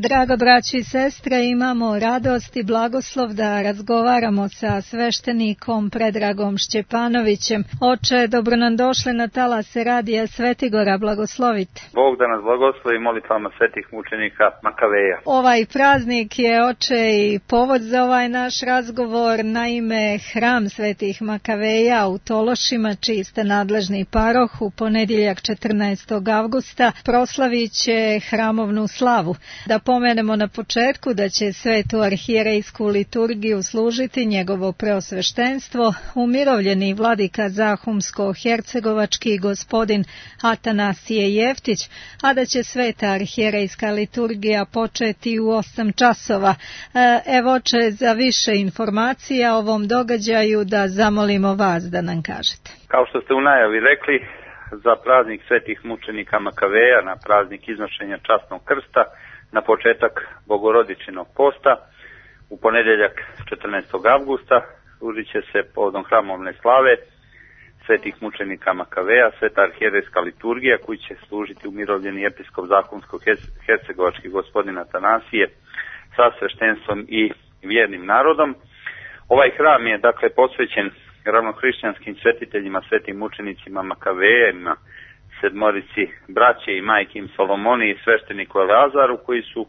Drago braći i sestre, imamo radost i blagoslov da razgovaramo sa sveštenikom Predragom Šćepanovićem. Oče, dobro nam došli na talase radija Svetigora, blagoslovite. Bog da nas blagoslovi molitvama svetih mučenika Makaveja. Ovaj praznik je, oče, i povod za ovaj naš razgovor. Naime, hram svetih Makaveja u Tološima, čiji ste nadležni paroh, u ponedjeljak 14. avgusta proslavit će hramovnu slavu. Da pomenemo na početku da će svetu arhijerejsku liturgiju služiti njegovo preosveštenstvo, umirovljeni vladika Zahumsko-hercegovački gospodin Atanasije Jeftić, a da će sveta arhijerejska liturgija početi u 8 časova. Evo, oče, za više informacija o ovom događaju da zamolimo vas da nam kažete. Kao što ste u najavi rekli, za praznik svetih mučenika Makaveja, na praznik iznošenja časnog krsta, na početak Bogorodičinog posta, u ponedjeljak 14. avgusta, služit će se povodom hramovne slave svetih mučenika Makaveja, sveta arhijerejska liturgija, koju će služiti umirovljeni episkop Zahumsko-hercegovački gospodin Atanasije sa sveštenstvom i vjernim narodom. Ovaj hram je dakle posvećen ravnohrišćanskim svetiteljima, svetim mučenicima Makavejima, sedmorici braće i majki im Solomoni i svešteniku Eleazaru, koji su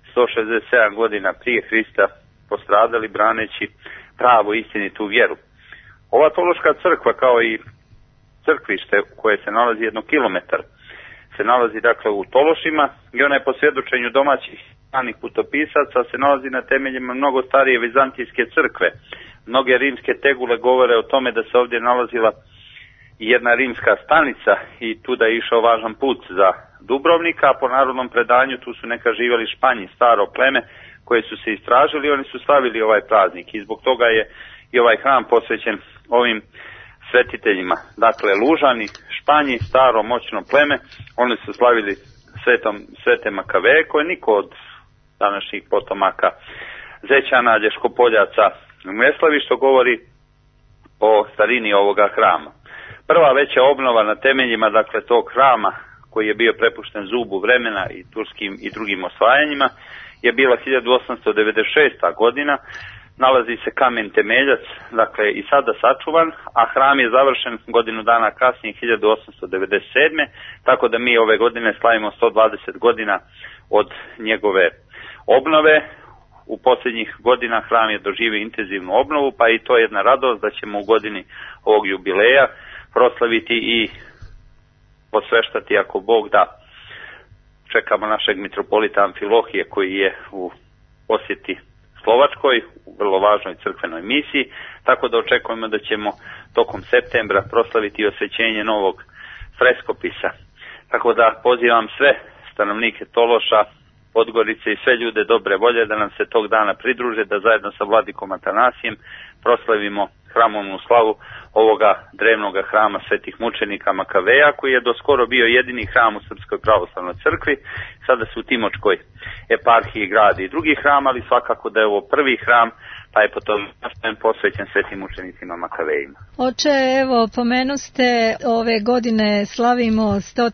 167 godina prije Hrista postradali braneći pravu istinitu vjeru. Ova Tološka crkva, kao i crkvište koje se nalazi 1 kilometar, se nalazi dakle u Tološima i ona je po svjedočenju domaćih stranih putopisaca se nalazi na temeljima mnogo starije vizantijske crkve. Mnoge rimske tegule govore o tome da se ovdje nalazila jedna rimska stanica i tu da je išao važan put za Dubrovnika, a po narodnom predanju tu su neka živjeli Španji, staro pleme koje su se istražili, oni su slavili ovaj praznik i zbog toga je i ovaj hram posvećen ovim svetiteljima. Dakle, Lužani, Španji, staro moćno pleme, oni su slavili svete Makaveje koje niko od današnjih potomaka Zećana, Đeškopoljaca ne slavi, što govori o starini ovoga hrama. Prva veća obnova na temeljima dakle tog hrama, koji je bio prepušten zubu vremena i turskim i drugim osvajanjima, je bila 1896. godina. Nalazi se kamen temeljac, dakle i sada sačuvan, a hram je završen godinu dana kasnije, 1897. Tako da mi ove godine slavimo 120 godina od njegove obnove. U posljednjih godina hram je doživio intenzivnu obnovu, pa i to je jedna radost da ćemo u godini ovog jubileja proslaviti i posveštati, ako Bog da. Čekamo našeg mitropolita Amfilohije koji je u posjeti Slovačkoj, u vrlo važnoj crkvenoj misiji, tako da očekujemo da ćemo tokom septembra proslaviti osvećenje novog freskopisa. Tako da pozivam sve stanovnike Tološa, Podgorice i sve ljude dobre volje da nam se tog dana pridruže, da zajedno sa vladikom Atanasijem proslavimo hramovnu slavu ovoga drevnog hrama svetih mučenika Makaveja, koji je doskoro bio jedini hram u Srpskoj pravoslavnoj crkvi. Sada su u Timočkoj eparhiji gradi i drugi hram, ali svakako da je ovo prvi hram, pa je potom posvećen svetim mučenicima Makavejima. Oče, evo, pomenuste, ove godine slavimo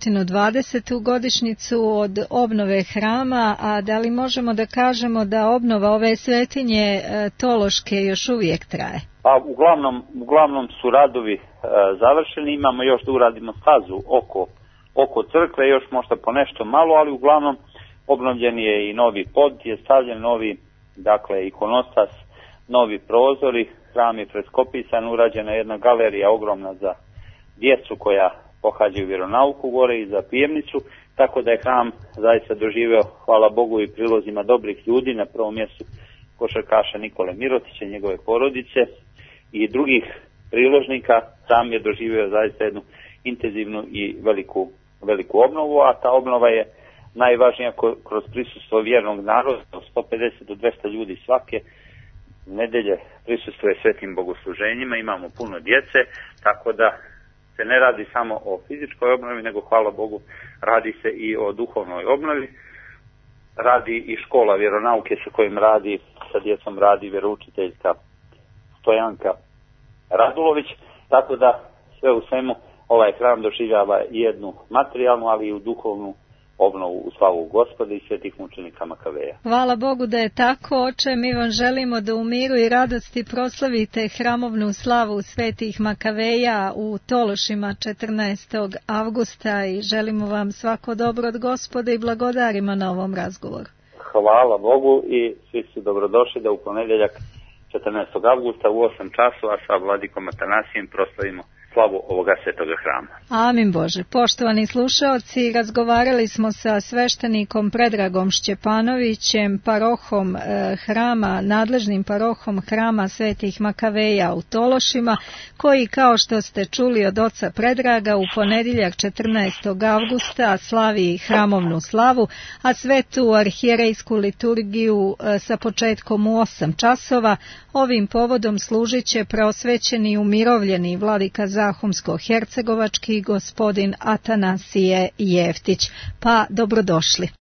120. godišnjicu od obnove hrama, a da li možemo da kažemo da obnova ove svetinje Tološke još uvijek traje? Pa uglavnom su radovi završeni, imamo još da uradimo stazu oko crkve, još možda po nešto malo, ali uglavnom obnovljen je i novi pod, je stavljen novi, dakle, ikonostas, novi prozori, hram je freskopisan, urađena jedna galerija ogromna za djecu koja pohađaju vjeronauku gore i za pijemnicu, tako da je hram zaista doživio, hvala Bogu, i prilozima dobrih ljudi, na prvom mjestu košarkaša Nikole Mirotića, njegove porodice i drugih priložnika. Hram je doživio zaista jednu intenzivnu i veliku obnovu, a ta obnova je najvažnija kroz prisustvo vjernog naroda. 150 do 200 ljudi svake nedelje prisustvuje svetim bogosluženjima, imamo puno djece, tako da se ne radi samo o fizičkoj obnovi, nego hvala Bogu radi se i o duhovnoj obnovi. Radi i škola vjeronauke sa djecom radi vjeroučiteljka Stojanka Radulović, tako da sve u svemu ovaj hram doživljava jednu materijalnu, ali i duhovnu obnovu u slavu Gospoda i svetih mučenika Makaveja. Hvala Bogu da je tako, oče, mi vam želimo da u miru i radosti proslavite hramovnu slavu svetih Makaveja u Tološima 14. avgusta i želimo vam svako dobro od Gospoda i blagodarima na ovom razgovoru. Hvala Bogu i svi su dobrodošli da u ponedjeljak 14. avgusta u 8 časova sa vladikom Atanasijem proslavimo slavu ovoga svetoga hrama. Amin Bože. Poštovani slušaoci, razgovarali smo sa sveštenikom Predragom Šćepanovićem, parohom hrama, nadležnim parohom hrama svetih Makaveja u Tološima, koji, kao što ste čuli od oca Predraga, u ponedjeljak 14. avgusta slavi hramovnu slavu, a svetu arhijerejsku liturgiju sa početkom u 8 časova. Ovim povodom služit će preosvećeni i umirovljeni vladika Zahumsko-hercegovački gospodin Atanasije Jeftić. Pa dobrodošli.